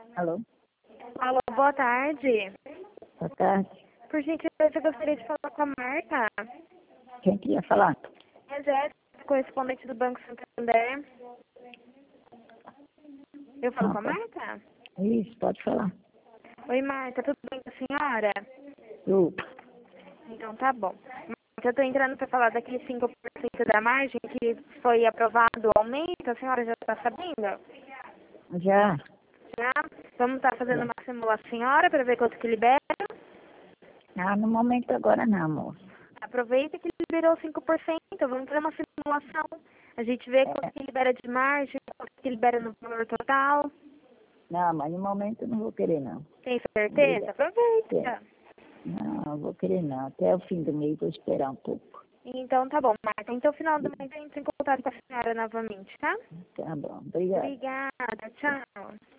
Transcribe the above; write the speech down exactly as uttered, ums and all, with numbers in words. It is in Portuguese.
Alô? Alô, boa tarde. Boa tarde. Por gentileza, eu gostaria de falar com a Marta. Quem queria falar? É Jéssica, correspondente do Banco Santander. Eu falo Não, com a pode. Marta? Isso, pode falar. Oi, Marta, tudo bem com a senhora? Eu, Então tá bom. Marta, eu tô entrando para falar daquele cinco por cento da margem que foi aprovado o aumento. A senhora já está sabendo? já, Já? Vamos estar fazendo já. uma simulação, senhora, para ver quanto que libera. Ah, no momento agora não, moço. Aproveita que liberou cinco por cento, vamos fazer uma simulação. A gente vê quanto que libera de margem, quanto que libera no valor total. Não, mas no momento eu não vou querer não. Tem certeza? Obrigada. Aproveita. Não, não vou querer não. Até o fim do mês vou esperar um pouco. Então tá bom, Marta. Então, final do mês, a gente entra em contato com a senhora novamente, tá? Tá bom, obrigado. Obrigada. Tchau.